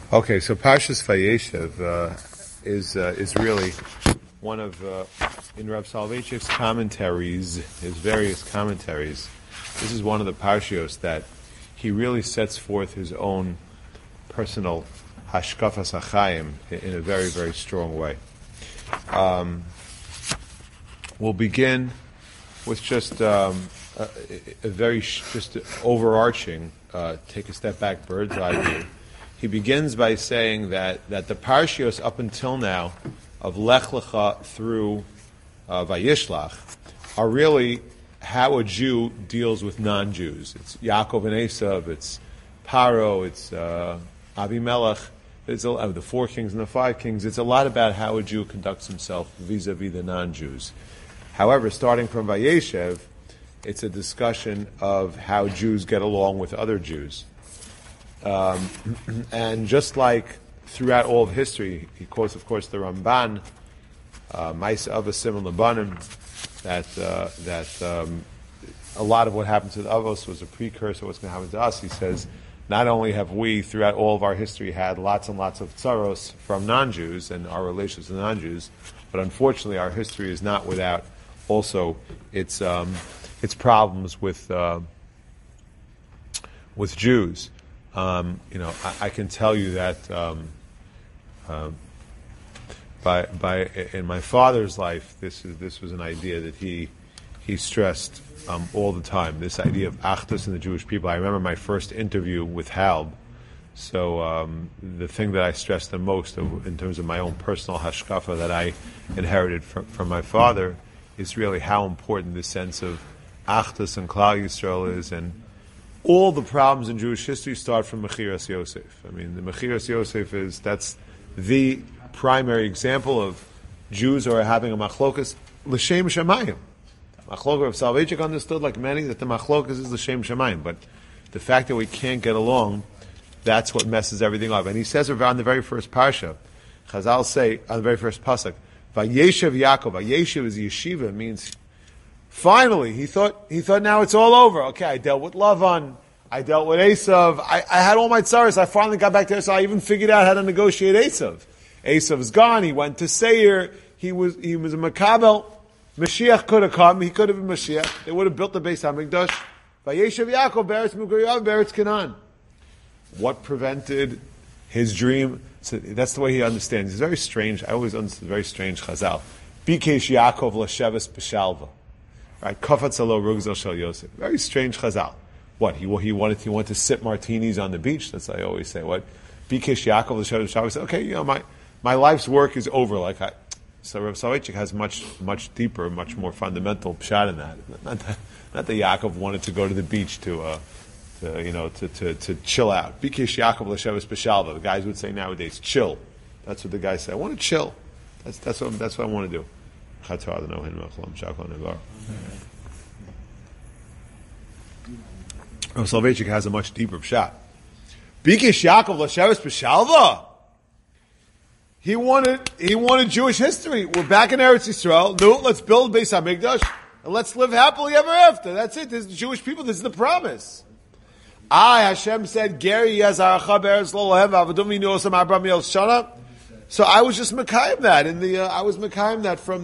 Okay, so Parshas Vayeshev is really one of in Rav Soloveitchik's commentaries, his various commentaries. This is one of the parshios that he really sets forth his own personal hashkafas hachayim in a very, very strong way. We'll begin with just a very just overarching, take a step back, bird's eye view. He begins by saying that the parshios up until now, of Lech Lecha through Vayishlach, are really how a Jew deals with non-Jews. It's Yaakov and Esav, it's Paro, it's Abimelech, it's the 4 kings and the 5 kings. It's a lot about how a Jew conducts himself vis-a-vis the non-Jews. However, starting from Vayeshev, it's a discussion of how Jews get along with other Jews. And just like throughout all of history, he quotes, of course, the Ramban, Ma'aseh Avasim and Labanim, that a lot of what happened to the Avos was a precursor of what's going to happen to us. He says, not only have we, throughout all of our history, had lots and lots of tsaros from non-Jews and our relations to non-Jews, but unfortunately our history is not without also its problems with Jews. I can tell you that in my father's life, this was an idea that he stressed all the time. This idea of achdus in the Jewish people. I remember my first interview with Halb. So the thing that I stressed the most in terms of my own personal hashkafa that I inherited from my father is really how important this sense of achdus and Klal Yisrael is, and all the problems in Jewish history start from Mechiras Yosef. I mean, the Mechiras Yosef that's the primary example of Jews who are having a machlokas l'shem shamayim. Machlokas of Soloveitchik understood, like many, that the machlokas is l'shem shamayim, but the fact that we can't get along, that's what messes everything up. And he says on the very first parsha, Chazal say on the very first pasuk, Vayeshev Yaakov. Vayeshev is yeshiva, means finally, he thought now it's all over. Okay, I dealt with Lavan, I dealt with Esav, I had all my tzaras, I finally got back to Esav, I even figured out how to negotiate Esav. Esav's gone, he went to Seir, he was a Makabel, Mashiach could have come, he could have been Mashiach, they would have built the Beis HaMikdash. Vayeshev Yaakov, Beretz Muguriyav, Beretz Canaan. What prevented his dream? So that's the way he understands. It's very strange, I always understood very strange Chazal. Bikesh Yaakov l'sheves b'shalva. Right, Kafatz alo rugzel shel Yosef. Very strange Chazal. What he wanted to sip martinis on the beach. That's what I always say. What Bikesh Yaakov l'sheves b'shalva. Said, okay, my life's work is over. So Rav Soloveitchik has much deeper, much more fundamental pshat in that. Not that Yaakov wanted to go to the beach to chill out. Bikesh Yaakov l'sheves b'shalva. The guys would say nowadays, chill. That's what the guys say. I want to chill. That's what I want to do. Rav Soloveitchik has a much deeper pshat. Bikesh Yaakov l'sheves b'shalva. He wanted Jewish history. We're back in Eretz Yisrael. No, let's build Beis HaMikdash and let's live happily ever after. That's it. This is the Jewish people. This is the promise. Hashem said, Geri Yazaracha Be'eretz Lo Lohem V'Avadum V'Yinu Osam Abram Yel Shana. So I was just Mekayim that I was Mekayim that from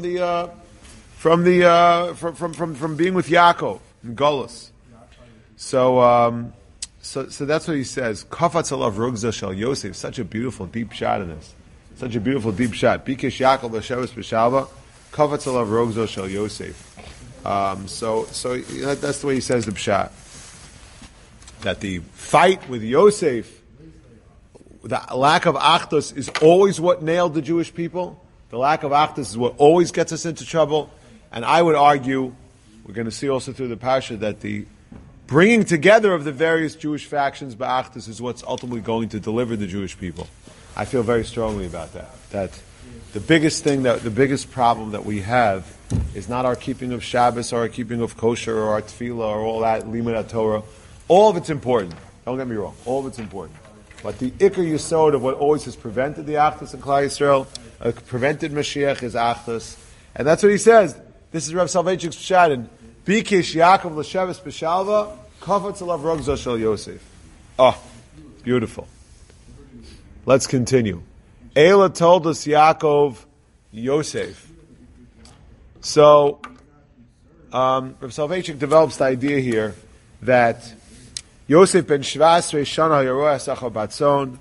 being with Yaakov in Golus. So that's what he says. Kafatz alav rugza shel Yosef. Such a beautiful deep shot in this. Such a beautiful deep shot. Bikesh Yaakov l'sheves b'shalva. Kafatz alav rugza shel Yosef. So that's the way he says the pshat. That the fight with Yosef, the lack of achdus is always what nailed the Jewish people. The lack of achdus is what always gets us into trouble. And I would argue, we're going to see also through the parsha, that the bringing together of the various Jewish factions by achdus is what's ultimately going to deliver the Jewish people. I feel very strongly about that. That the biggest problem that we have is not our keeping of Shabbos or our keeping of kosher or our tefillah or all that, limud Torah. All of it's important. Don't get me wrong. All of it's important. But the Iker Yisod of what always has prevented the Achdus in Klal Yisrael, prevented Mashiach is Achdus. And that's what he says. This is Rav Soloveitchik's pshat in Bikesh Yaakov l'sheves b'shalva, Kafatz alav rugza shel Yosef. Oh, beautiful. Let's continue. Eila told us Yaakov Yosef. So, Rav Soloveitchik develops the idea here that Yosef ben Shvasrei Shana Yeroah Sacha Batzon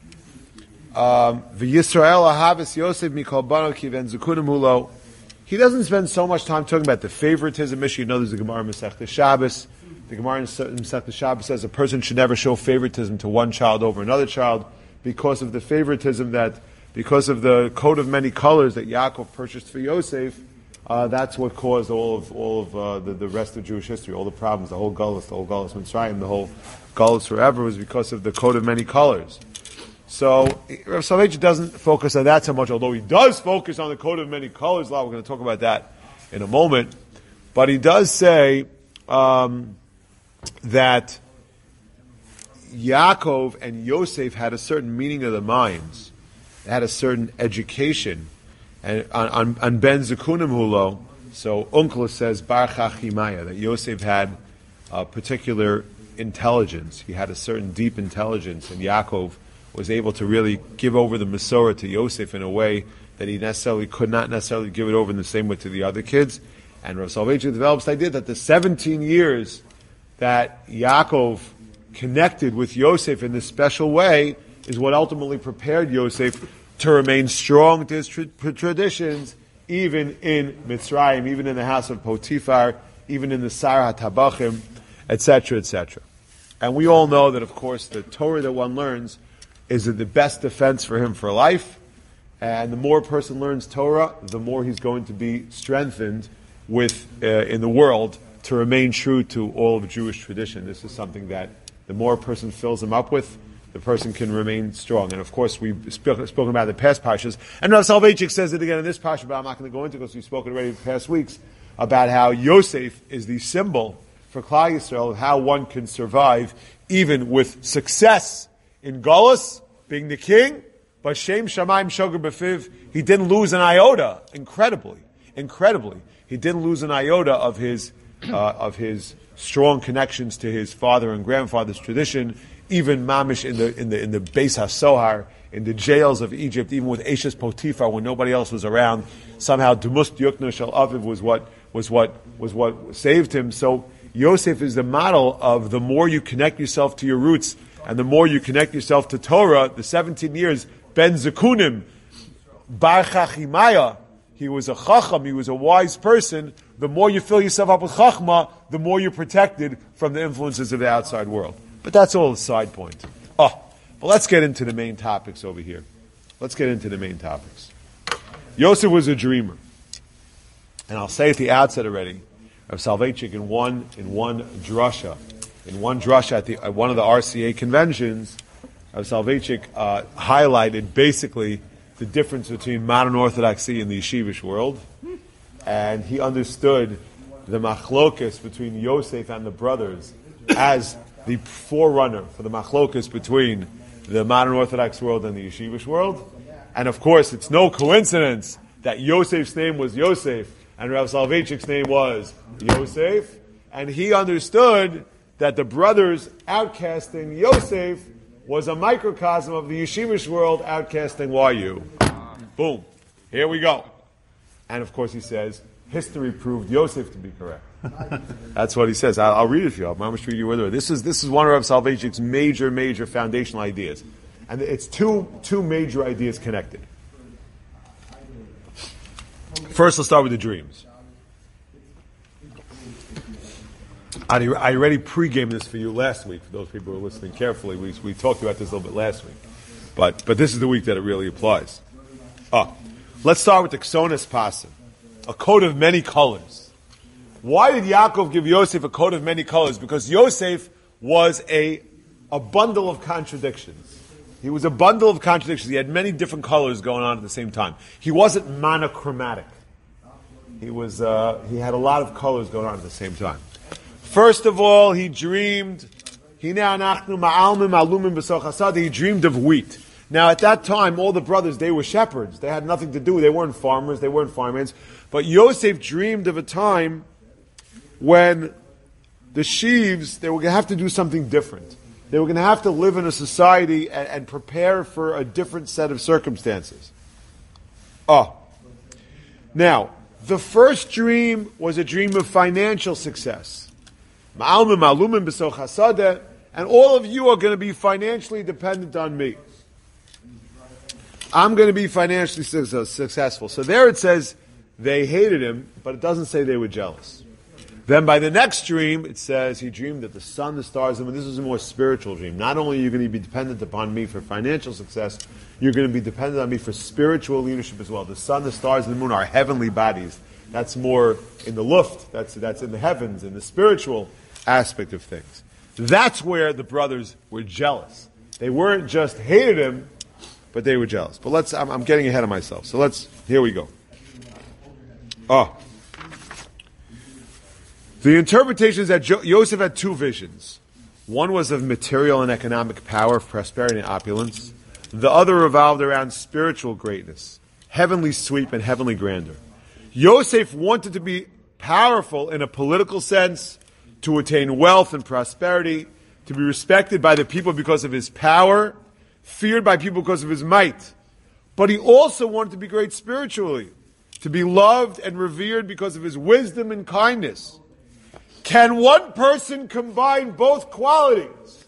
V'Yisrael Ahavis Yosef Mikol Bano Kiven Zukunim Hulo. He doesn't spend so much time talking about the favoritism issue. You know, there's the Gemara in Masechta Shabbos. The Gemara in Masechta Shabbos says a person should never show favoritism to one child over another child because of the favoritism because of the coat of many colors that Yaakov purchased for Yosef. That's what caused all of the rest of Jewish history, all the problems, the whole Gullus Mitzrayim, the whole Gullus forever was because of the coat of many colors. So Rav Soloveitchik doesn't focus on that so much, although he does focus on the coat of many colors a lot. We're going to talk about that in a moment. But he does say that Yaakov and Yosef had a certain meaning of the minds. They had a certain education. And on Ben Zekunim Hulo, so Unkla says Bar Chachimaya, that Yosef had a particular intelligence. He had a certain deep intelligence, and Yaakov was able to really give over the Masorah to Yosef in a way that he could not necessarily give it over in the same way to the other kids. And Rav Soloveitchik develops the idea that the 17 years that Yaakov connected with Yosef in this special way is what ultimately prepared Yosef to remain strong to his traditions, even in Mitzrayim, even in the house of Potiphar, even in the Sarah Tabachim, etc., etc. And we all know that, of course, the Torah that one learns is the best defense for him for life. And the more a person learns Torah, the more he's going to be strengthened in the world to remain true to all of Jewish tradition. This is something that the more a person fills him up with, the person can remain strong. And of course, we've spoken about the past parshas. And Rav Soloveitchik says it again in this parsha, but I'm not going to go into it because we've spoken already in the past weeks about how Yosef is the symbol for Klal Yisrael of how one can survive even with success in Golus, being the king, but Shem Shamayim Shogar B'Fiv, he didn't lose an iota, incredibly. He didn't lose an iota of his strong connections to his father and grandfather's tradition, even Mamish in the Beis HaSohar, in the jails of Egypt, even with Eshes Potiphar, when nobody else was around, somehow Demus Yukna Shel Aviv was what saved him. So Yosef is the model of the more you connect yourself to your roots, and the more you connect yourself to Torah, the 17 years, Ben Zekunim, Bar Chachimaya, he was a chacham, he was a wise person. The more you fill yourself up with chachma, the more you're protected from the influences of the outside world. But that's all a side point. But let's get into the main topics over here. Yosef was a dreamer. And I'll say at the outset already, Rav Soloveitchik in one drasha at one of the RCA conventions, Rav Soloveitchik highlighted basically the difference between modern Orthodoxy and the yeshivish world, and he understood the machlokas between Yosef and the brothers as the forerunner for the machlokas between the modern Orthodox world and the yeshivish world. And of course, it's no coincidence that Yosef's name was Yosef and Rav Soloveitchik's name was Yosef, and he understood that the brothers outcasting Yosef was a microcosm of the yeshivish world outcasting YU. Boom. Here we go. And of course he says, history proved Yosef to be correct. That's what he says. I'll read it for you. I'll read you with it. This is one of Rav Soloveitchik's major foundational ideas. And it's two major ideas connected. First, let's start with the dreams. I already pre-gamed this for you last week. For those people who are listening carefully, we talked about this a little bit last week. But this is the week that it really applies. Let's start with the Ksonis Pasim, a coat of many colors. Why did Yaakov give Yosef a coat of many colors? Because Yosef was a bundle of contradictions. He was a bundle of contradictions. He had many different colors going on at the same time. He wasn't monochromatic. He had a lot of colors going on at the same time. First of all, he dreamed, he dreamed of wheat. Now at that time, all the brothers, they were shepherds. They had nothing to do. They weren't farmers. They weren't farmhands. But Yosef dreamed of a time when the sheaves, they were going to have to do something different. They were going to have to live in a society and prepare for a different set of circumstances. Now, the first dream was a dream of financial success. And all of you are going to be financially dependent on me. I'm going to be financially successful. So there it says they hated him, but it doesn't say they were jealous. Then by the next dream, it says he dreamed that the sun, the stars, and this is a more spiritual dream. Not only are you going to be dependent upon me for financial success, you're going to be dependent on me for spiritual leadership as well. The sun, the stars, and the moon are heavenly bodies. That's more in the luft. That's in the heavens, in the spiritual aspect of things. That's where the brothers were jealous. They weren't just hated him, but they were jealous. But I'm getting ahead of myself. So here we go. The interpretation is that Yosef had two visions. One was of material and economic power, of prosperity and opulence. The other revolved around spiritual greatness, heavenly sweep and heavenly grandeur. Yosef wanted to be powerful in a political sense, to attain wealth and prosperity, to be respected by the people because of his power, feared by people because of his might. But he also wanted to be great spiritually, to be loved and revered because of his wisdom and kindness. Can one person combine both qualities?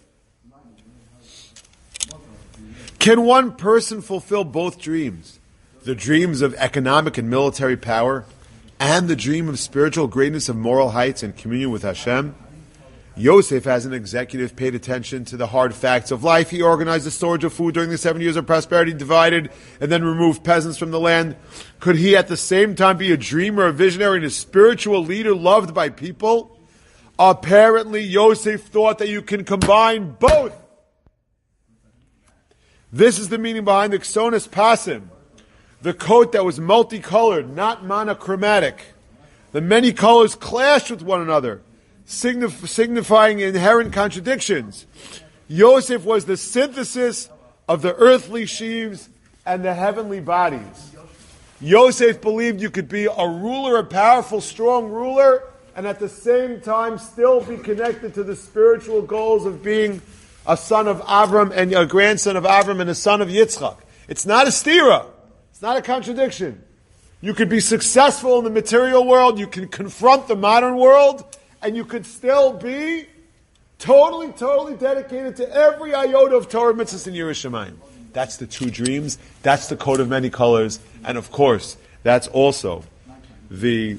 Can one person fulfill both dreams? The dreams of economic and military power and the dream of spiritual greatness of moral heights and communion with Hashem? Yosef, as an executive, paid attention to the hard facts of life. He organized the storage of food during the 7 years of prosperity, divided and then removed peasants from the land. Could he at the same time be a dreamer, a visionary, and a spiritual leader loved by people? Apparently, Yosef thought that you can combine both. This is the meaning behind the Ksonas Pasim, the coat that was multicolored, not monochromatic. The many colors clashed with one another, signifying inherent contradictions. Yosef was the synthesis of the earthly sheaves and the heavenly bodies. Yosef believed you could be a ruler, a powerful, strong ruler, and at the same time still be connected to the spiritual goals of being a son of Avram and a grandson of Avram and a son of Yitzchak. It's not a stira. It's not a contradiction. You could be successful in the material world, you can confront the modern world, and you could still be totally dedicated to every iota of Torah, mitzvahs, and Yiras Shamayim. That's the two dreams. That's the coat of many colors. And of course, that's also the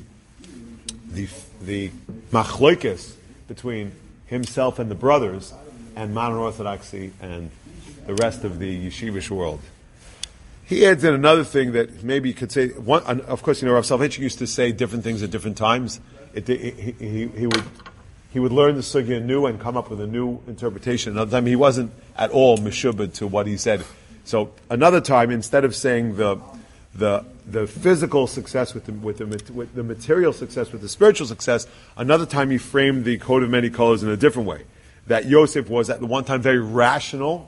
machloikis between himself and the brothers and modern Orthodoxy and the rest of the yeshivish world. He adds in another thing that maybe you could say. Of course, Rav Soloveitchik used to say different things at different times. He would learn the sugya anew and come up with a new interpretation. Another time, he wasn't at all meshubed to what he said. So another time, instead of saying the physical success with the material success with the spiritual success, another time he framed the coat of many colors in a different way. That Yosef was at the one time very rational.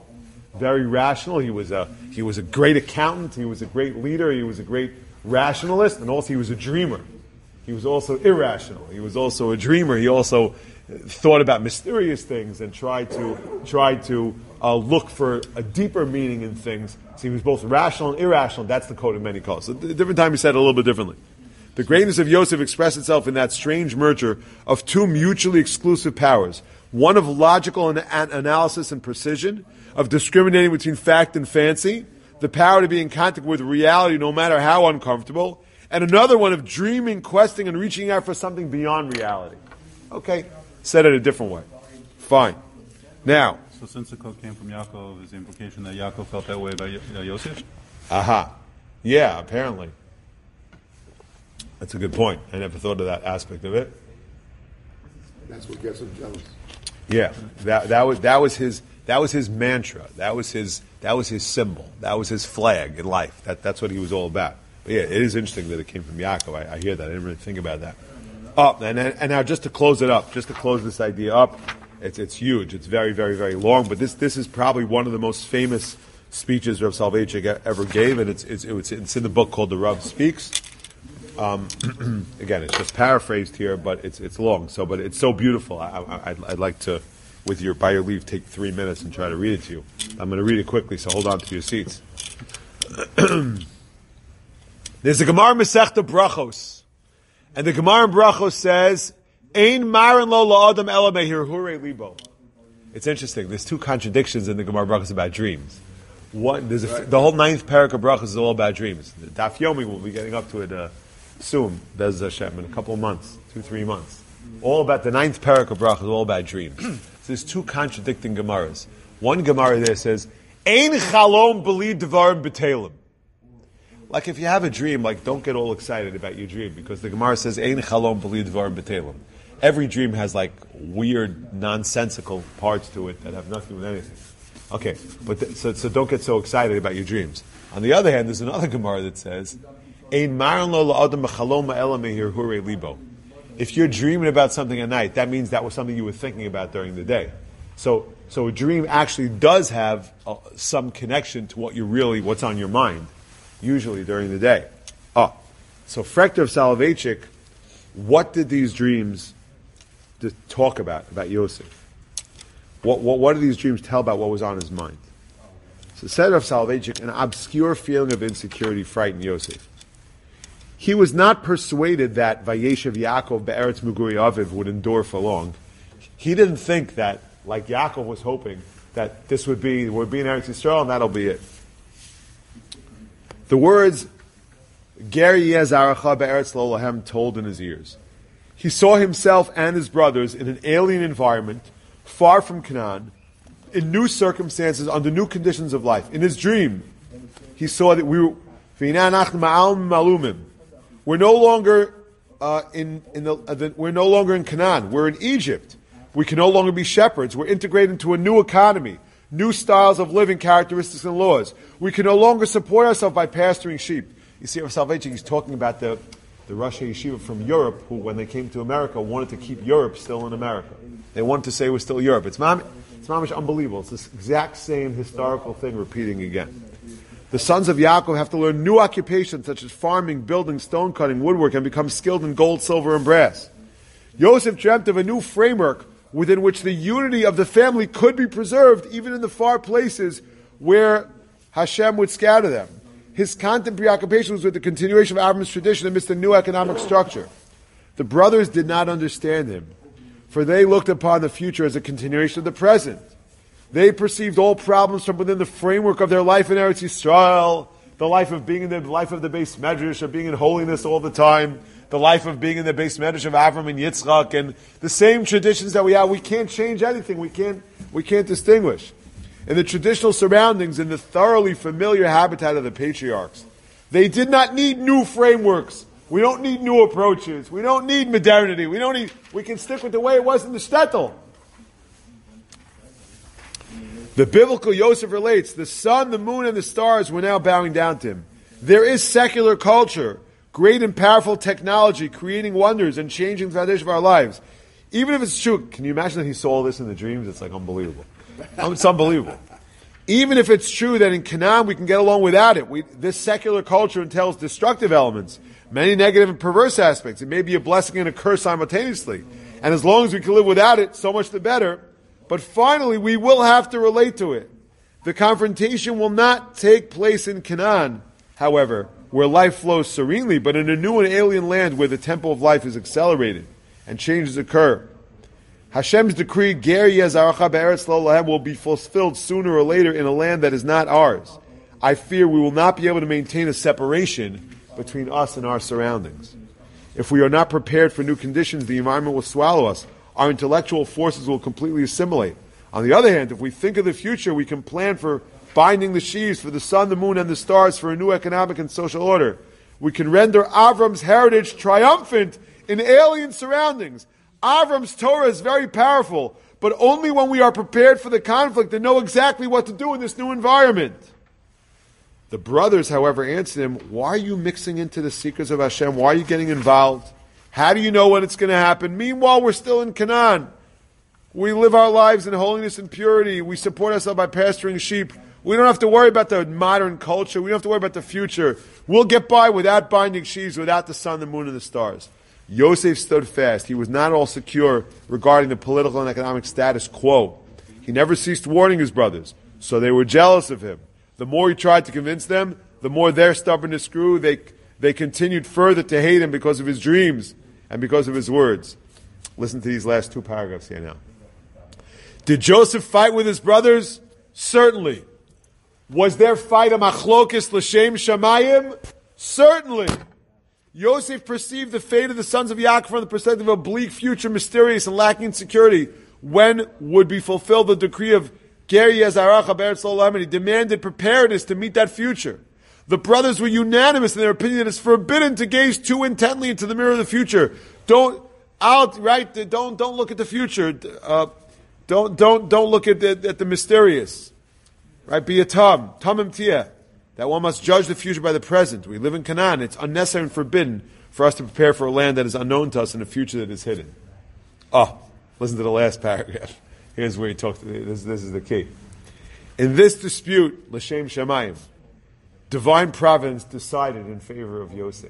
He was a great accountant. He was a great leader. He was a great rationalist, and also he was a dreamer. He was also irrational. He was also a dreamer. He also thought about mysterious things and tried to look for a deeper meaning in things. So he was both rational and irrational. That's the coat of many colors. So a different time he said it a little bit differently. The greatness of Yosef expressed itself in that strange merger of two mutually exclusive powers. One of logical analysis and precision, of discriminating between fact and fancy, the power to be in contact with reality no matter how uncomfortable, and another one of dreaming, questing, and reaching out for something beyond reality. Okay, said it a different way. Fine. Now. So since the coat came from Yaakov, is the implication that Yaakov felt that way about Yosef? Aha. Yeah, apparently. That's a good point. I never thought of that aspect of it. That's what gets him jealous. Yeah, that was his mantra. That was his symbol. That was his flag in life. That's what he was all about. But yeah, it is interesting that it came from Yaakov. I hear that. I didn't really think about that. And now just to close it up, just to close this idea up, it's huge. It's very, very, very long. But this is probably one of the most famous speeches Rav Soloveitchik ever gave, and it's in the book called The Rav Speaks. Again, it's just paraphrased here, but it's long. But it's so beautiful. I'd like to by your leave, take 3 minutes and try to read it to you. I'm going to read it quickly, so hold on to your seats. There's a Gemara Masechta Brachos, and the Gemara in Brachos says, "Ein maran lo la'adam ela mehir hure libo." It's interesting. There's two contradictions in the Gemara Brachos about dreams. One, the whole 9th parak of Brachos is all about dreams. The Daf Yomi will be getting up to it soon. Bez Hashem in a couple of months, 2-3 months. All about the 9th parak of Brachos, all about dreams. So there's two contradicting Gemaras. One Gemara there says, "Ein chalom b'li dvarim b'telim." Like if you have a dream, like don't get all excited about your dream because the Gemara says, "Ein chalom b'li dvarim b'telim." Every dream has like weird, nonsensical parts to it that have nothing to do with anything. Okay, but so don't get so excited about your dreams. On the other hand, there's another Gemara that says, "Ein maran lo la'adam b'chalom ela mehir hure libo." If you're dreaming about something at night, that means that was something you were thinking about during the day. So a dream actually does have some connection to what's on your mind, usually during the day. So Frekter of Soloveitchik, what did these dreams talk about Yosef? What do these dreams tell about what was on his mind? So said of Soloveitchik, an obscure feeling of insecurity frightened Yosef. He was not persuaded that Vayeshev Yaakov be'eretz Muguri Aviv would endure for long. He didn't think that, like Yaakov was hoping, that this would be in Eretz Yisrael and that'll be it. The words Ger yeh zaracha be'eretz lo lahem told in his ears. He saw himself and his brothers in an alien environment, far from Canaan, in new circumstances, under new conditions of life. In his dream, he saw that we're no longer we're no longer in Canaan. We're in Egypt. We can no longer be shepherds. We're integrated into a new economy, new styles of living, characteristics, and laws. We can no longer support ourselves by pasturing sheep. You see, Rav Soloveitchik, he's talking about the Rosh Yeshiva from Europe, who, when they came to America, wanted to keep Europe still in America. They wanted to say we're still Europe. It's mamish unbelievable. It's this exact same historical thing repeating again. The sons of Yaakov have to learn new occupations such as farming, building, stone cutting, woodwork, and become skilled in gold, silver, and brass. Yosef dreamt of a new framework within which the unity of the family could be preserved even in the far places where Hashem would scatter them. His constant preoccupation was with the continuation of Avram's tradition amidst a new economic structure. The brothers did not understand him, for they looked upon the future as a continuation of the present. They perceived all problems from within the framework of their life in Eretz Yisrael, the life of being in the life of the Beis Medrash, of being in holiness all the time, the life of being in the Beis Medrash of Avram and Yitzchak, and the same traditions that we have. We can't change anything. We can't distinguish. In the traditional surroundings, in the thoroughly familiar habitat of the patriarchs, they did not need new frameworks. We don't need new approaches. We don't need modernity. We can stick with the way it was in the shtetl. The biblical Yosef relates, the sun, the moon, and the stars were now bowing down to him. There is secular culture, great and powerful technology, creating wonders and changing the foundation of our lives. Even if it's true, can you imagine that he saw this in the dreams? It's like unbelievable. It's unbelievable. Even if it's true that in Canaan we can get along without it, this secular culture entails destructive elements, many negative and perverse aspects. It may be a blessing and a curse simultaneously. And as long as we can live without it, so much the better. But finally, we will have to relate to it. The confrontation will not take place in Canaan, however, where life flows serenely, but in a new and alien land where the tempo of life is accelerated and changes occur. Hashem's decree, Ger yeh zaracha be'eretz lo lahem, will be fulfilled sooner or later in a land that is not ours. I fear we will not be able to maintain a separation between us and our surroundings. If we are not prepared for new conditions, the environment will swallow us. Our intellectual forces will completely assimilate. On the other hand, if we think of the future, we can plan for binding the sheaves, for the sun, the moon, and the stars, for a new economic and social order. We can render Avram's heritage triumphant in alien surroundings. Avram's Torah is very powerful, but only when we are prepared for the conflict and know exactly what to do in this new environment. The brothers, however, answered him, why are you mixing into the secrets of Hashem? Why are you getting involved? How do you know when it's going to happen? Meanwhile, we're still in Canaan. We live our lives in holiness and purity. We support ourselves by pasturing sheep. We don't have to worry about the modern culture. We don't have to worry about the future. We'll get by without binding sheaves, without the sun, the moon, and the stars. Yosef stood fast. He was not all secure regarding the political and economic status quo. He never ceased warning his brothers, so they were jealous of him. The more he tried to convince them, the more their stubbornness grew. They continued further to hate him because of his dreams and because of his words. Listen to these last two paragraphs here now. Did Joseph fight with his brothers? Certainly. Was their fight a machlokes l'shem shamayim? Certainly. Yosef perceived the fate of the sons of Yaakov from the perspective of a bleak future, mysterious and lacking security. When would be fulfilled the decree of Ger Yezarach Be'eretz Olam, and he demanded preparedness to meet that future. The brothers were unanimous in their opinion that it's forbidden to gaze too intently into the mirror of the future. Don't look at the future. Don't look at the mysterious. Right? Be a tamim tiyeh. That one must judge the future by the present. We live in Canaan. It's unnecessary and forbidden for us to prepare for a land that is unknown to us and a future that is hidden. Listen to the last paragraph. Here's where he talks. This is the key. In this dispute, l'shem shamayim, divine providence decided in favor of Yosef.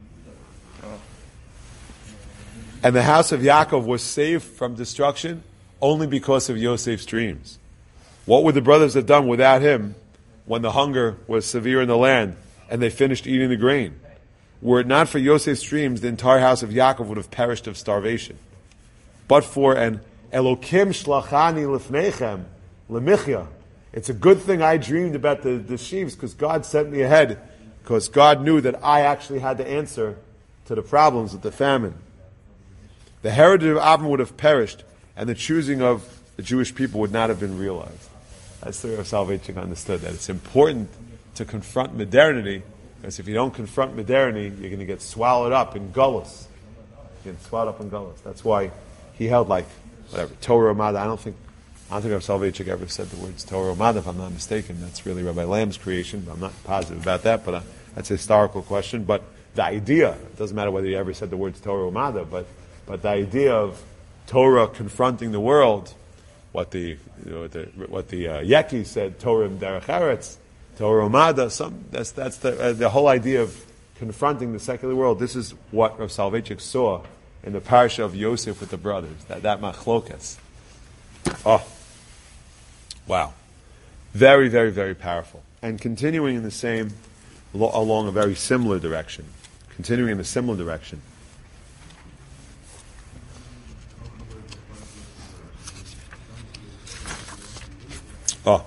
And the house of Yaakov was saved from destruction only because of Yosef's dreams. What would the brothers have done without him when the hunger was severe in the land and they finished eating the grain? Were it not for Yosef's dreams, the entire house of Yaakov would have perished of starvation. But for an Elokim shlachani lifnechem lemichya, it's a good thing I dreamed about the sheaves because God sent me ahead, because God knew that I actually had to answer to the problems of the famine. The heritage of Avram would have perished, and the choosing of the Jewish people would not have been realized. That's the way of Soloveitchik understood that. It's important to confront modernity, because if you don't confront modernity, you're going to get swallowed up in gullus. You get swallowed up in gullus. That's why he held Torah Umada. I don't think Rav Soloveitchik ever said the words Torah Umada, if I'm not mistaken. That's really Rabbi Lamb's creation, but I'm not positive about that, but that's a historical question. But the idea, it doesn't matter whether he ever said the words Torah Umada, but the idea of Torah confronting the world, what the Yeki said, Torah Derech Eretz, Torah Umada, that's the whole idea of confronting the secular world. This is what Rav Soloveitchik saw in the parasha of Yosef with the brothers, that machlokas. Oh, wow. Very, very, very powerful. And continuing in the same, along a very similar direction. Continuing in a similar direction. Oh.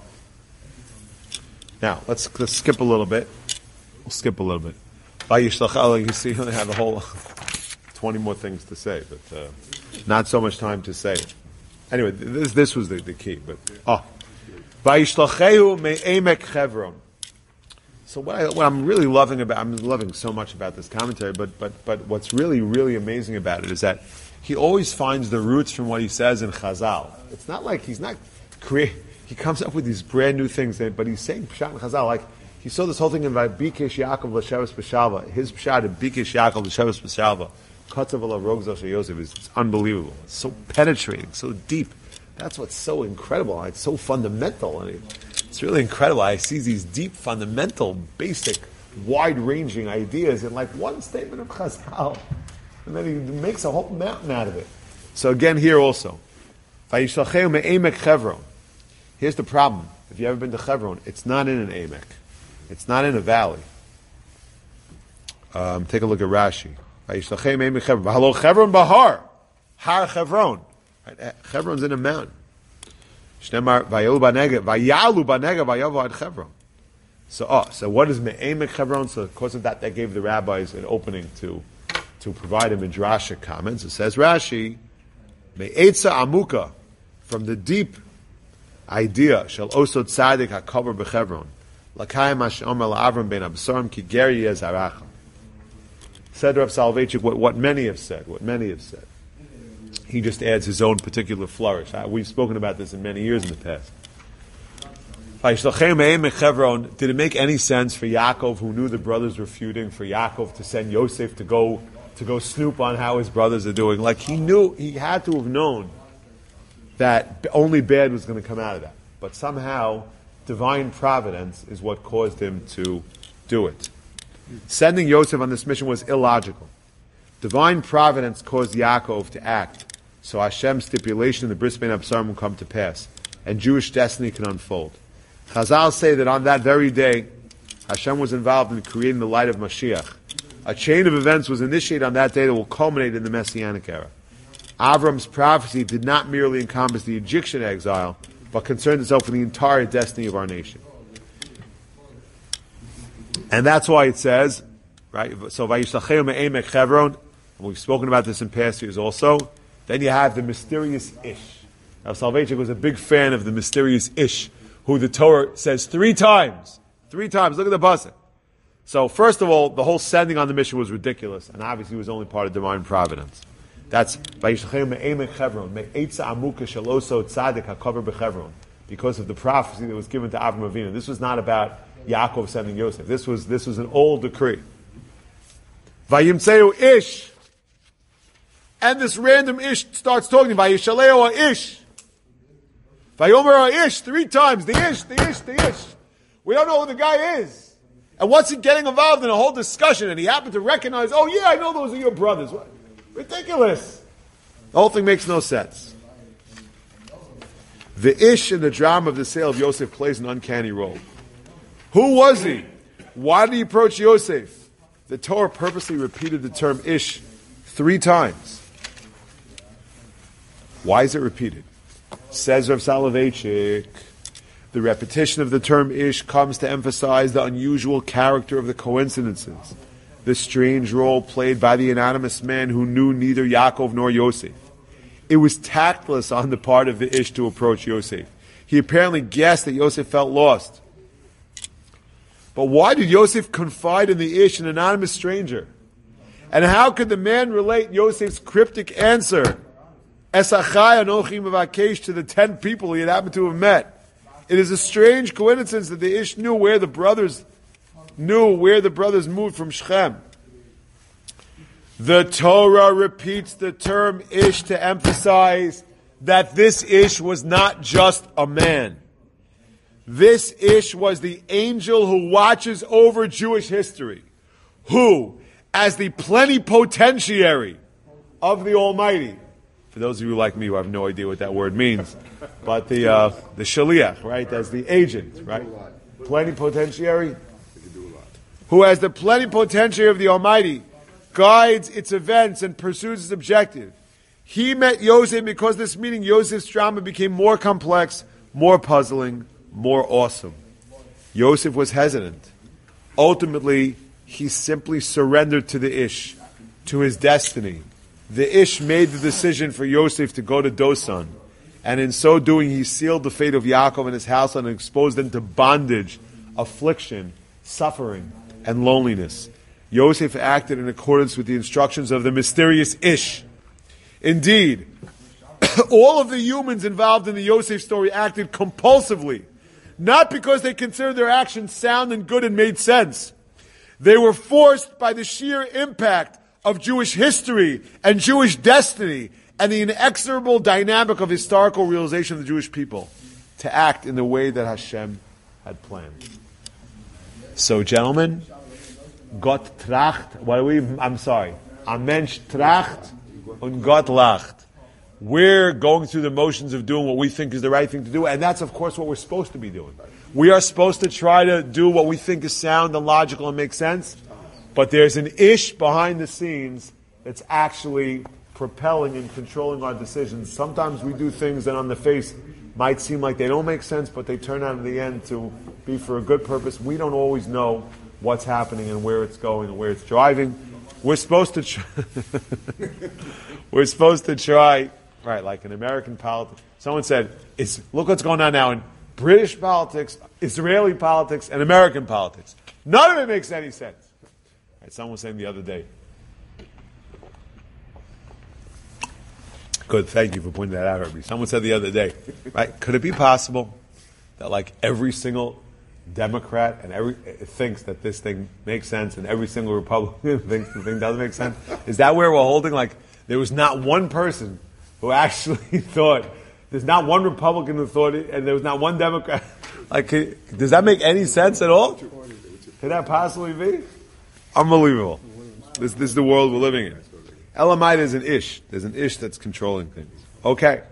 Now, let's skip a little bit. We'll skip a little bit. You see, I have a whole 20 more things to say, but not so much time to say it. Anyway, this was the key. But Vayishlachehu me'emek Chevron. So what I'm really loving about, I'm loving so much about this commentary, but what's really, really amazing about it is that he always finds the roots from what he says in Chazal. It's not like he's not he comes up with these brand new things, but he's saying Pshat and Chazal. Like, he saw this whole thing in Bikesh Yaakov L'Shavas B'Shalva. His Pshat in Bikesh Yaakov L'Shavas B'Shalva. Katzav Alav Rogzah Yosef is unbelievable. It's so penetrating, so deep. That's what's so incredible. It's so fundamental. It's really incredible. I see these deep, fundamental, basic, wide-ranging ideas in like one statement of Chazal. And then he makes a whole mountain out of it. So again, here also. Vayishlacheu me'emek Chevron. Here's the problem. If you've ever been to Chevron, it's not in an emek. It's not in a valley. Take a look at Rashi. Vayishlacheu me'emek Chevron. V'halo Chevron bahar. Har Chevron. Chevron's in a mountain. Shnemar vayalu banega vayavu ad Chevron. So what is me'emek Chevron? So because of that gave the rabbis an opening to provide a midrashic comments. It says Rashi, me'etza amuka, from the deep idea shall osod tzaddik hakaver b'Chevron lakayim hashomer la'avram ben absarim ki ger yezaracha. Said Rav Soloveitchik what many have said. He just adds his own particular flourish. We've spoken about this in many years in the past. Did it make any sense for Yaakov, who knew the brothers were feuding, for Yaakov to send Yosef to go snoop on how his brothers are doing? Like, he had to have known that only bad was going to come out of that. But somehow, divine providence is what caused him to do it. Sending Yosef on this mission was illogical. Divine providence caused Yaakov to act, so Hashem's stipulation in the Bris Bein Absarim will come to pass, and Jewish destiny can unfold. Chazal say that on that very day, Hashem was involved in creating the light of Mashiach. A chain of events was initiated on that day that will culminate in the Messianic era. Avram's prophecy did not merely encompass the Egyptian exile, but concerned itself with the entire destiny of our nation. And that's why it says, right, so Vayishlacheu me'emek Chevron, and we've spoken about this in past years also, then you have the mysterious Ish. Now Soloveitchik was a big fan of the mysterious Ish, who the Torah says 3 times. 3 times, look at the pasuk. So first of all, the whole sending on the mission was ridiculous, and obviously it was only part of divine providence. That's Vayishlacheu me'emek Chevron, me'etza amuka shaloso tzadik hakaver b'Chevron, because of the prophecy that was given to Avram Avinu. This was not about Yaakov sending Yosef. This was an old decree. Vayimtzeu Ish, and this random Ish starts talking. Vayishaleo Ish, Vayomer Ish 3 times. The Ish. We don't know who the guy is, and what's he getting involved in a whole discussion? And he happened to recognize, oh yeah, I know those are your brothers. What? Ridiculous. The whole thing makes no sense. The Ish in the drama of the sale of Yosef plays an uncanny role. Who was he? Why did he approach Yosef? The Torah purposely repeated the term Ish 3 times. Why is it repeated? Says Rav Soloveitchik, the repetition of the term Ish comes to emphasize the unusual character of the coincidences, the strange role played by the anonymous man who knew neither Yaakov nor Yosef. It was tactless on the part of the Ish to approach Yosef. He apparently guessed that Yosef felt lost. But why did Yosef confide in the Ish, an anonymous stranger? And how could the man relate Yosef's cryptic answer, Esachai anochi mevakesh, to the 10 people he had happened to have met? It is a strange coincidence that the Ish knew where the brothers moved from Shechem. The Torah repeats the term Ish to emphasize that this Ish was not just a man. This Ish was the angel who watches over Jewish history, who, as the plenipotentiary of the Almighty, for those of you like me who have no idea what that word means, but the shaliach, right, as the agent, right, plenipotentiary, who as the plenipotentiary of the Almighty guides its events and pursues its objective. He met Yosef because this meeting, Yosef's drama became more complex, more puzzling, more awesome. Yosef was hesitant. Ultimately, he simply surrendered to the Ish, to his destiny. The Ish made the decision for Yosef to go to Dosan, and in so doing, he sealed the fate of Yaakov and his household and exposed them to bondage, affliction, suffering, and loneliness. Yosef acted in accordance with the instructions of the mysterious Ish. Indeed, all of the humans involved in the Yosef story acted compulsively, not because they considered their actions sound and good and made sense. They were forced by the sheer impact of Jewish history and Jewish destiny and the inexorable dynamic of historical realization of the Jewish people to act in the way that Hashem had planned. So, gentlemen, Gott tracht, Ein Mensch tracht und Gott lacht. We're going through the motions of doing what we think is the right thing to do, and that's, of course, what we're supposed to be doing. We are supposed to try to do what we think is sound and logical and makes sense, but there's an Ish behind the scenes that's actually propelling and controlling our decisions. Sometimes we do things that on the face might seem like they don't make sense, but they turn out in the end to be for a good purpose. We don't always know what's happening and where it's going and where it's driving. We're supposed to try, right, like in American politics. Someone said, look what's going on now in British politics, Israeli politics, and American politics. None of it makes any sense. Right, someone was saying the other day. Good, thank you for pointing that out, Herbie. Someone said the other day, right, could it be possible that like every single Democrat and thinks that this thing makes sense, and every single Republican thinks the thing doesn't make sense? Is that where we're holding? Like, there was not one person who actually thought, there's not one Republican who thought it, and there was not one Democrat. Like, does that make any sense at all? Could that possibly be? Unbelievable. This is the world we're living in. Elamite is an ish. There's an ish that's controlling things. Okay.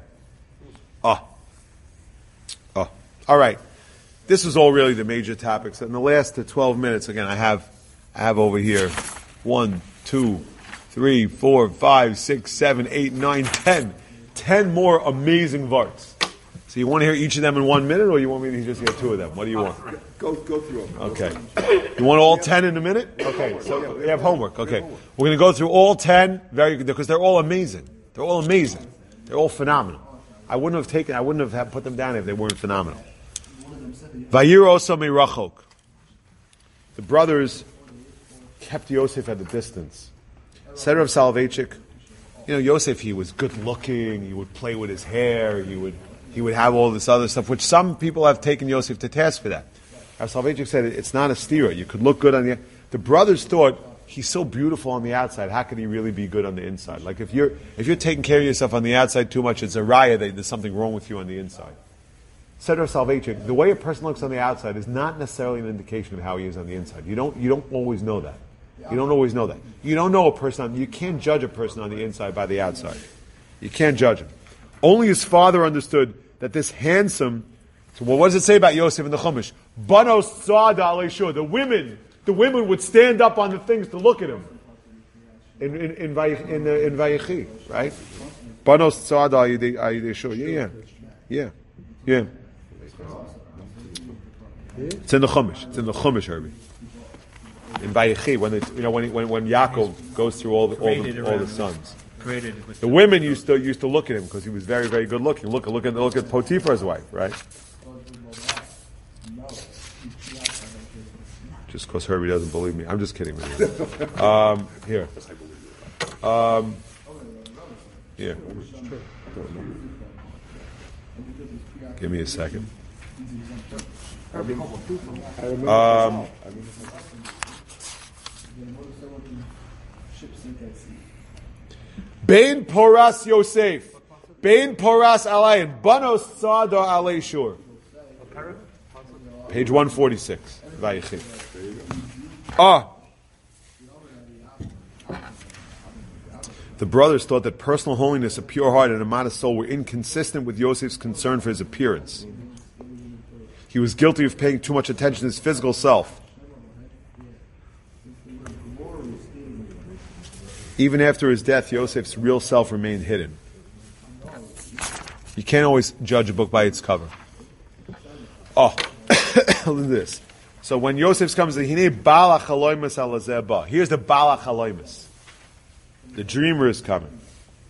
All right. This is all really the major topics. In the last 12 minutes, again, I have over here 1, 2, 3, 4, 5, 6, 7, 8, 9, 10. 10 more amazing varts. So you want to hear each of them in 1 minute, or you want me to just hear 2 of them? What do you want? Go through them. Okay. You want all 10 in a minute? Okay. So we have homework. Okay. We're going to go through all 10 because they're all amazing. They're all amazing. They're all phenomenal. I wouldn't have put them down if they weren't phenomenal. Vayir osa mirachok. The brothers kept Yosef at a distance. Said Rav Soloveitchik, Yosef, he was good looking, he would play with his hair, he would have all this other stuff, which some people have taken Yosef to task for that. Rav Soloveitchik said it's not a stira. You could look good on the brothers thought he's so beautiful on the outside, how could he really be good on the inside? Like if you're taking care of yourself on the outside too much, it's a raya that there's something wrong with you on the inside. Said Rav Soloveitchik, the way a person looks on the outside is not necessarily an indication of how he is on the inside. You don't always know that. You don't always know that. You don't know a person. You can't judge a person on the inside by the outside. You can't judge him. Only his father understood that this handsome. So what does it say about Yosef in the Chumash? Banos tzada alei shur. The women would stand up on the things to look at him. In Vayechi, right? Banos tzada alei shur. Yeah. It's in the Chumash, Herbie. In Vayechi, when Yaakov goes through all the sons, the women used to look at him because he was very, very good looking. Look at Potiphar's wife, right? Just because Herbie doesn't believe me, I'm just kidding. Here. Yeah. Give me a second. Bein Poras Yosef, Bein Poras Alayin, Banos Tzadar Alei Shur. Page 146. Vayechi. The brothers thought that personal holiness, a pure heart, and a modest soul were inconsistent with Yosef's concern for his appearance. He was guilty of paying too much attention to his physical self. Even after his death, Yosef's real self remained hidden. You can't always judge a book by its cover. Look at this. So when Yosef comes, here's the Bala Chaloimus. The dreamer is coming.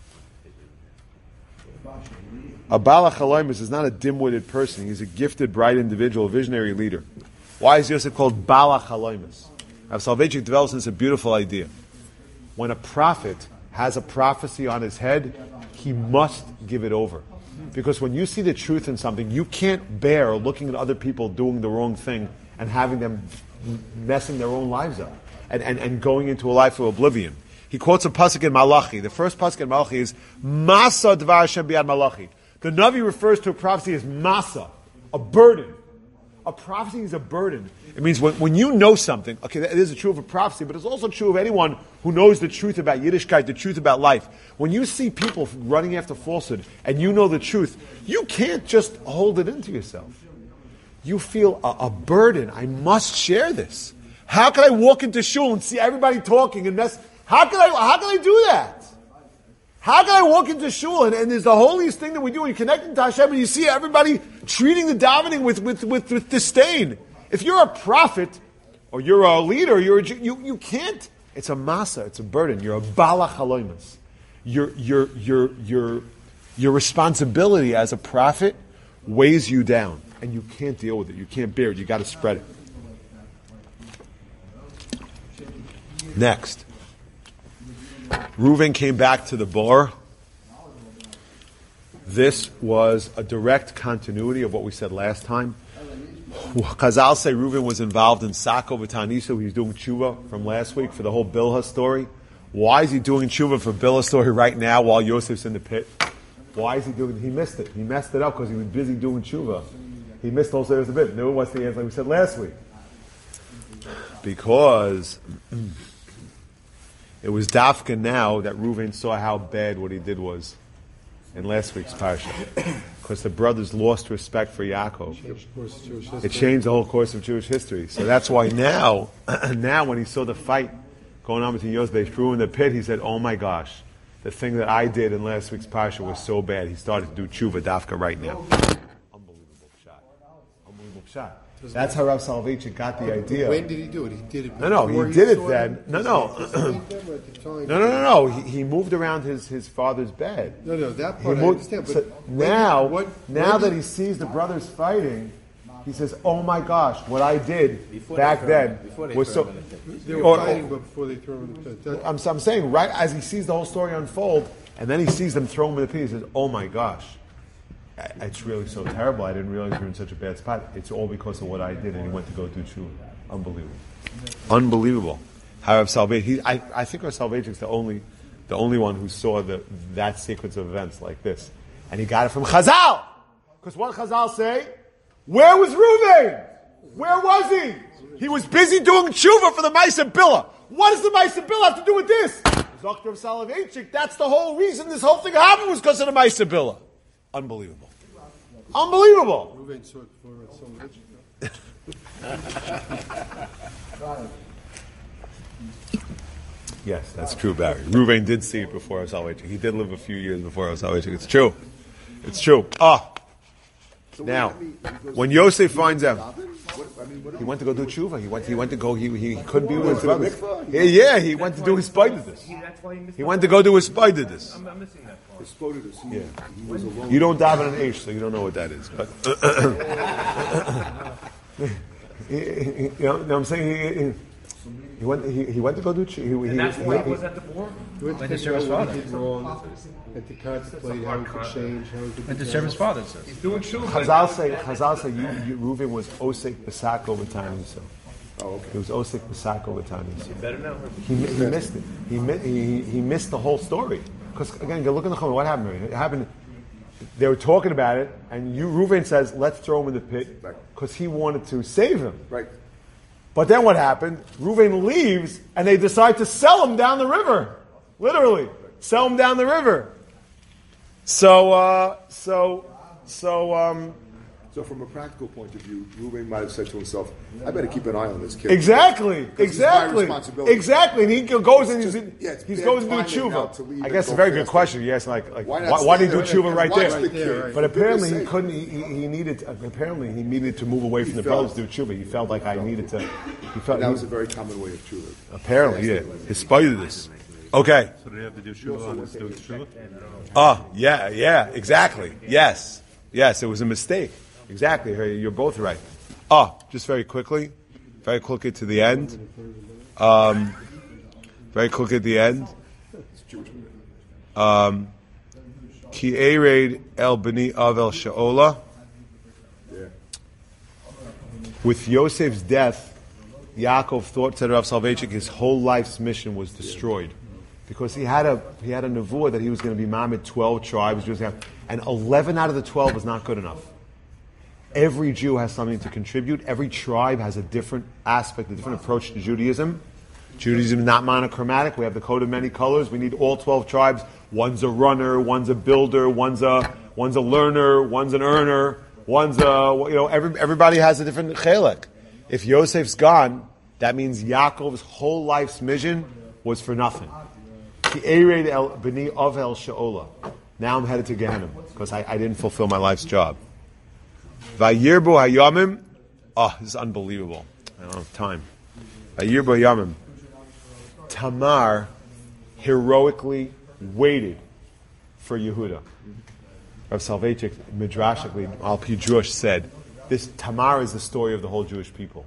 A Bala Chaloimus is not a dim-witted person. He's a gifted, bright individual, a visionary leader. Why is Yosef called Bala Chaloimus? Rav Soloveitchik develops this a beautiful idea. When a prophet has a prophecy on his head, he must give it over. Because when you see the truth in something, you can't bear looking at other people doing the wrong thing and having them messing their own lives up and going into a life of oblivion. He quotes a pasuk in Malachi. The first pasuk in Malachi is Masa Dvar Hashem Biad Malachi. The Navi refers to a prophecy as Masa, a burden. A prophecy is a burden. It means when you know something, okay, it is true of a prophecy, but it's also true of anyone who knows the truth about Yiddishkeit, the truth about life. When you see people running after falsehood and you know the truth, you can't just hold it into yourself. You feel a burden. I must share this. How can I walk into shul and see everybody talking and mess? How can I do that? How can I walk into shul and there's the holiest thing that we do when you connect to Hashem and you see everybody treating the davening with disdain. If you're a prophet or you're a leader, you can't. It's a masa. It's a burden. You're a bala chaloimus. Your responsibility as a prophet weighs you down, and you can't deal with it. You can't bear it. You got to spread it. Next. Reuven came back to the bar. This was a direct continuity of what we said last time. Chazal say Reuven was involved in Sako V'Taniso. He was doing tshuva from last week for the whole Bilhah story. Why is he doing tshuva for Bilhah story right now while Yosef's in the pit? Why is he doing it? He missed it. He messed it up because he was busy doing tshuva. He missed also there's a bit. No, what's the answer like we said last week? Because It was Dafka now that Reuven saw how bad what he did was in last week's parsha, because the brothers lost respect for Yaakov. It changed the whole course of Jewish history. So that's why now, when he saw the fight going on between Yosef, they threw him in the pit. He said, "Oh my gosh, the thing that I did in last week's parsha was so bad." He started to do tshuva Dafka right now. Unbelievable shot. Unbelievable shot. That's how Rav Soloveitchik got the idea. When did he do it? He did it. No, he did it then. No. He moved around his father's bed. No, that part I understand. So now that he sees the brothers fighting, he says, "Oh my gosh, what I did back then was so." They were fighting before they threw him in the pit. I'm saying right as he sees the whole story unfold, and then he sees them throw him in the pit. He says, "Oh my gosh. It's really so terrible. I didn't realize we were in such a bad spot. It's all because of what I did." And he went to go do tshuva. Unbelievable. How Rav Soloveitchik, I think Rav Soloveitchik is the only one who saw that sequence of events like this, and he got it from Chazal. Because what Chazal say? Where was Reuven? Where was he? He was busy doing tshuva for the Ma'aseh Bilah. What does the Ma'aseh Bilah have to do with this? Dr. Rav Soloveitchik, that's the whole reason this whole thing happened was because of the Ma'aseh Bilah. Unbelievable. Reuven saw it before Soloveitchik. Yes, that's true, Barry. Reuven did see it before Soloveitchik. He did live a few years before Soloveitchik. It's true. Now, when Yosef finds out, he went to go do tshuva. He went to go. He couldn't be with his brothers. Yeah, he went to do his spoidedus. He went to go do his spoidedus. I'm missing that part. Yeah. You don't daven an Eish, so you don't know what that is. But you know what I'm saying? He went to go do tshuva. And that's why he was at the war? Went to serve his father. And to contemplate how he could change, how he could Went to serve his father, it says. He's doing tshuva. Chazal say Reuven was osek b'sako v'tani so. Oh, okay. He was osek b'sako v'tani so. Better know. He missed it. He missed the whole story. Because again, look in the Chumash. What happened? It happened. They were talking about it, and Reuven says, "Let's throw him in the pit," because he wanted to save him. Right. But then what happened? Reuven leaves, and they decide to sell him down the river. Literally, sell him down the river. So from a practical point of view, Reuven might have said to himself, "I better keep an eye on this kid." Exactly. It's my responsibility. And he goes and he's going to do now tshuva. to leave I and guess go a very good faster. question. Yes, why did he do tshuva right Watch there? the kid. But apparently For he goodness couldn't. He needed to move away from the brothers to do tshuva. He felt like I needed to. He felt that was a very common way of tshuva. apparently, yeah. He spited this. Okay. So did he have to do tshuva on his doing tshuva? Yeah, exactly. Yes, it was a mistake. Exactly, you're both right. Just very quickly to the end. Ki ered el b'ni avel she'ola. With Yosef's death, Yaakov thought, said Rav Soloveitchik, his whole life's mission was destroyed. Because he had a nevuah that he was going to be Mamid 12 tribes, and 11 out of the 12 was not good enough. Every Jew has something to contribute. Every tribe has a different aspect, a different approach to Judaism. Judaism is not monochromatic. We have the coat of many colors. We need all 12 tribes. One's a runner, one's a builder, one's a learner, one's an earner, everybody has a different chelek. If Yosef's gone, that means Yaakov's whole life's mission was for nothing. Ki ered el b'ni avel she'ola. Now I'm headed to Gehenna because I didn't fulfill my life's job. Vayirbu hayamim. This is unbelievable. I don't have time. Vayirbu hayamim. Tamar heroically waited for Yehuda. Rav Soloveitchik, midrashically, Al Pidrush said, this Tamar is the story of the whole Jewish people.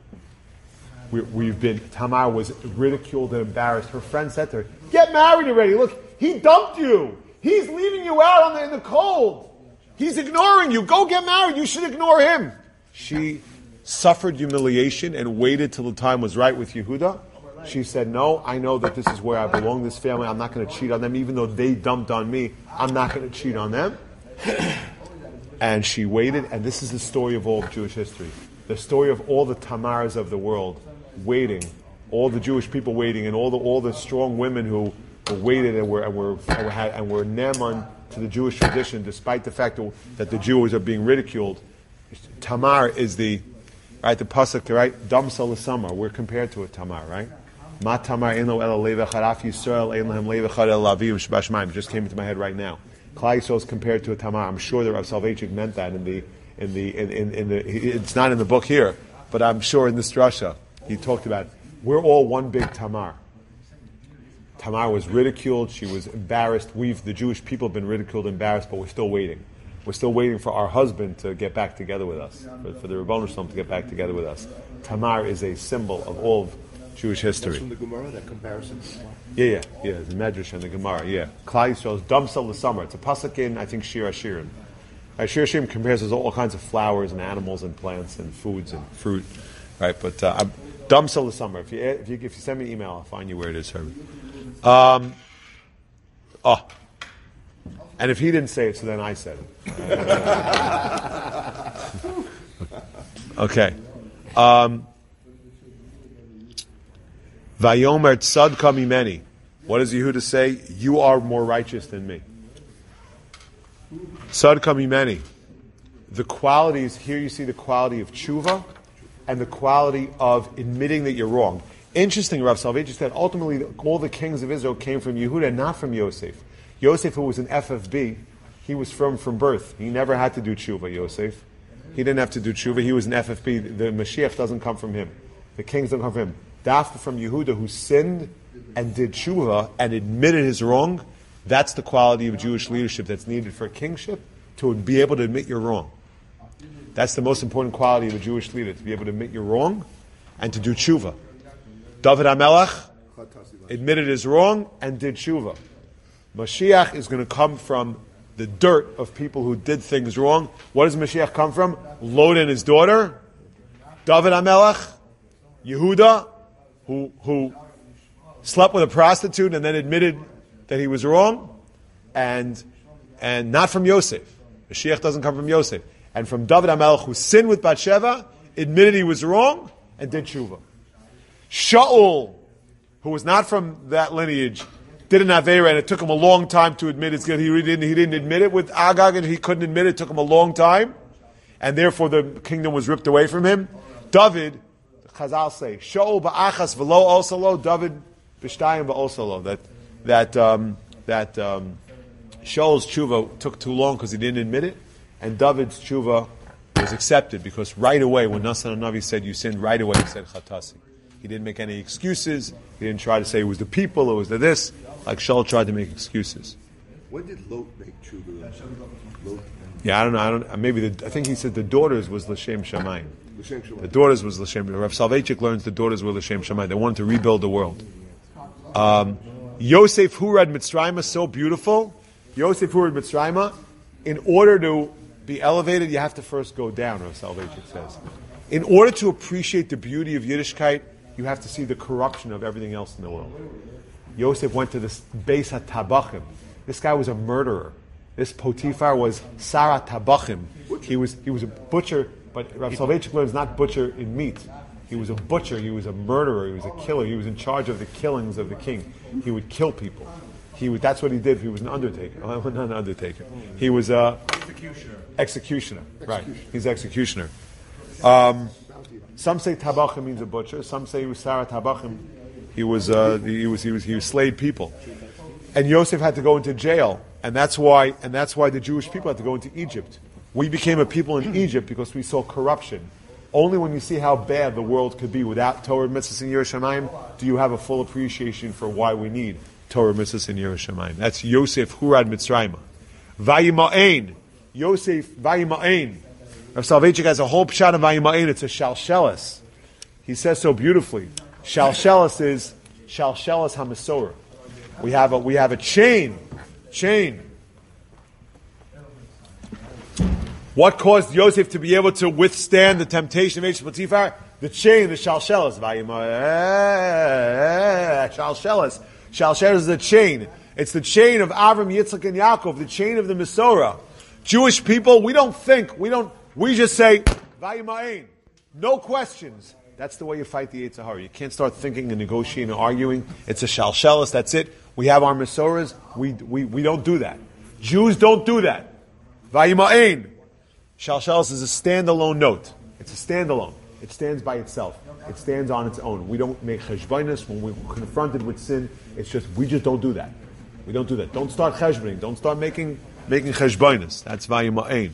Tamar was ridiculed and embarrassed. Her friend said to her, "Get married already. Look, he dumped you. He's leaving you out in the cold. He's ignoring you. Go get married. You should ignore him." She suffered humiliation and waited till the time was right with Yehuda. She said, "No, I know that this is where I belong, this family. I'm not going to cheat on them. Even though they dumped on me, I'm not going to cheat on them." And she waited, and this is the story of all of Jewish history. The story of all the Tamars of the world waiting all the Jewish people waiting, and all the strong women who waited and were neman to the Jewish tradition, despite the fact that the Jews are being ridiculed. Tamar is the pasuk, right? Damsa l'samar. We're compared to a Tamar, right? Ma Tamar eno el levecharaf Yisrael ein lahem levechar el avim shbashmaim. Just came into my head right now. Klal Yisrael is compared to a Tamar. I'm sure that Rav Soloveitchik meant that in the. It's not in the book here, but I'm sure in this drasha he talked about it. We're all one big Tamar. Tamar was ridiculed. She was embarrassed. The Jewish people, have been ridiculed, embarrassed, but we're still waiting. We're still waiting for our husband to get back together with us, for the Ribono Shel Olam to get back together with us. Tamar is a symbol of all of Jewish history. That's from the Gemara, that comparison. Yeah. The Medrash and the Gemara. Yeah, Klal Yisrael's Damsa l'samar. It's a pasuk in, I think, Shir Hashirim. Shir Hashirim compares us all kinds of flowers and animals and plants and foods and fruit, right? But Damsa l'samar. If you send me an email, I'll find you where it is, Herbie. And if he didn't say it, so then I said it. Okay. Vayomer tzadka mimeni. What does Yehuda say? You are more righteous than me. Tzadka mimeni. The qualities, here you see the quality of tshuva and the quality of admitting that you're wrong. Interesting, Rav Soloveitchik said, ultimately all the kings of Israel came from Yehuda, not from Yosef. Yosef, who was an FFB, he was from birth. He never had to do tshuva, Yosef. He didn't have to do tshuva. He was an FFB. The Mashiach doesn't come from him. The kings don't come from him. Dafka from Yehuda, who sinned and did tshuva and admitted his wrong, that's the quality of Jewish leadership that's needed for kingship, to be able to admit you're wrong. That's the most important quality of a Jewish leader, to be able to admit you're wrong and to do tshuva. David HaMelech admitted his wrong and did tshuva. Mashiach is going to come from the dirt of people who did things wrong. What does Mashiach come from? Lot and his daughter, David HaMelech, Yehuda, who slept with a prostitute and then admitted that he was wrong, and not from Yosef. Mashiach doesn't come from Yosef. And from David HaMelech, who sinned with Bathsheba, admitted he was wrong, and did tshuva. Shaul, who was not from that lineage, did an Aveira, and it took him a long time to admit his guilt. He didn't admit it with Agag, and he couldn't admit it. It took him a long time, and therefore the kingdom was ripped away from him. David, Chazal say, Shaul ba'achas v'lo osalo, David b'shtayim ba'osalo. That Shaul's tshuva took too long because he didn't admit it, and David's tshuva was accepted because right away, when Nasan HaNavi said you sinned, right away he said chatasi. He didn't make any excuses. He didn't try to say it was the people, it was the this. Like Shaul tried to make excuses. When did Lot make tshuva? Yeah, I don't know. Maybe I think he said the daughters was l'shem shamayim. The daughters was l'shem. Rav Soloveitchik learns the daughters were l'shem shamayim. They wanted to rebuild the world. Yosef Hurad Mitzrayim, so beautiful. Yosef Hurad Mitzrayim. In order to be elevated, you have to first go down. Rav Soloveitchik says. In order to appreciate the beauty of Yiddishkeit, you have to see the corruption of everything else in the world. Yosef went to this Beis HaTabachim. This guy was a murderer. This Potiphar was Sarah Tabachim. He was a butcher, but Rav Soloveitchik learns not butcher in meat. He was a butcher, he was a murderer, he was a killer. He was in charge of the killings of the king. He would kill people. That's what he did. He was an undertaker. Not an undertaker. He was a executioner. Right. He's executioner. Some say Tabachim means a butcher. Some say he was Sarah Tabachim. He slayed people, and Yosef had to go into jail, and that's why the Jewish people had to go into Egypt. We became a people in Egypt because we saw corruption. Only when you see how bad the world could be without Torah, mitzvahs, and Yerushalayim do you have a full appreciation for why we need Torah, mitzvahs, and Yerushalayim. That's Yosef Hurad Mitzrayim. Vayima'ain. Yosef Vayima'ain. Rav Soloveitchik has a whole pshat of Vayima'ain. It's a shalshelis. He says so beautifully. Shalshelis is Shalshelis HaMesorah. We have a chain. What caused Yosef to be able to withstand the temptation of Eish Potiphar? The chain, the Shalshelis. Shalshelis. Shalshelis is the chain. It's the chain of Avram, Yitzchak, and Yaakov, the chain of the Mesorah. Jewish people, we just say, Vayima'ain. No questions. That's the way you fight the Yetzer Hara. You can't start thinking and negotiating and arguing. It's a shalshelis, that's it. We have our Masoras. We don't do that. Jews don't do that. Vayima'ain. Shalshelis is a standalone note. It's a standalone. It stands by itself. It stands on its own. We don't make cheshbonos when we're confronted with sin. It's just, we just don't do that. We don't do that. Don't start cheshboning. Don't start making cheshbonos. That's vayima'ain.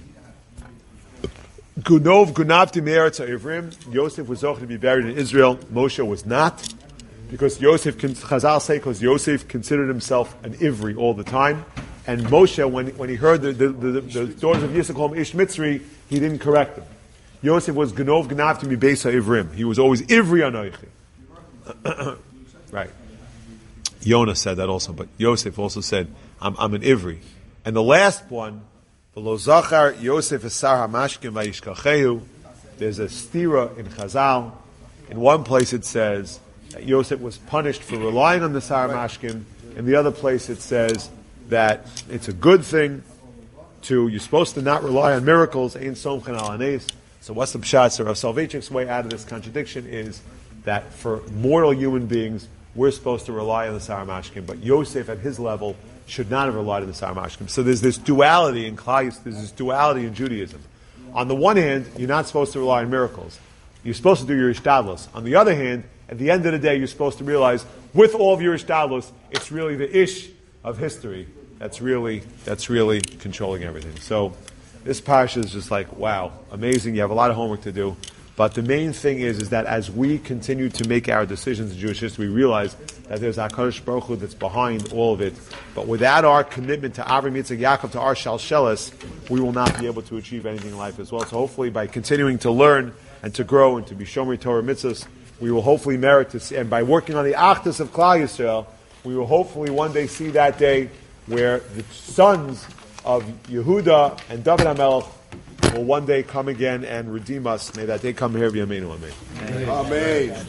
Gunavti me'eretz ha'ivrim. Yosef was zocheh to be buried in Israel. Moshe was not, because Chazal say, because Yosef considered himself an Ivri all the time, and Moshe, when he heard the daughters of Yisrael call him Ish Mitzri, he didn't correct them. Yosef was Gunavti mi'beis ha'ivrim. He was always Ivri anoichi. Right. Yonah said that also, but Yosef also said, I'm an Ivri. And the last one, V'lo zachar Yosef esar hamashkim vayishkachehu. There's a stira in Chazal. In one place it says that Yosef was punished for relying on the sar hamashkim. In the other place it says that it's a good thing you're supposed to not rely on miracles. Ein somchen al hanes. So what's the pshat? So Rav Soloveitchik's way out of this contradiction is that for mortal human beings, we're supposed to rely on the sar hamashkim, but Yosef at his level should not have relied on the sar hamashkim. So there's this duality in Klal, there's this duality in Judaism. On the one hand, you're not supposed to rely on miracles. You're supposed to do your ishtadlus. On the other hand, at the end of the day, you're supposed to realize, with all of your ishtadlus, it's really the ish of history that's really controlling everything. So this parsha is just like, wow, amazing. You have a lot of homework to do. But the main thing is that as we continue to make our decisions in Jewish history, we realize that there's HaKadosh Baruch Hu that's behind all of it. But without our commitment to Avram, Yitzchak, Yaakov, to our Shalshelis, we will not be able to achieve anything in life as well. So hopefully by continuing to learn and to grow and to be Shomer Torah Mitzvahs, we will hopefully merit to see, and by working on the Achdus of Klal Yisrael, we will hopefully one day see that day where the sons of Yehuda and David HaMelech will one day come again and redeem us. May that day come here, B'yameinu, amen. Amen.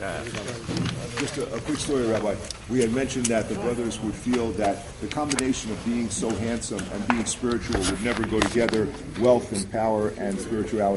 Just a quick story, Rabbi. We had mentioned that the brothers would feel that the combination of being so handsome and being spiritual would never go together, wealth and power and spirituality.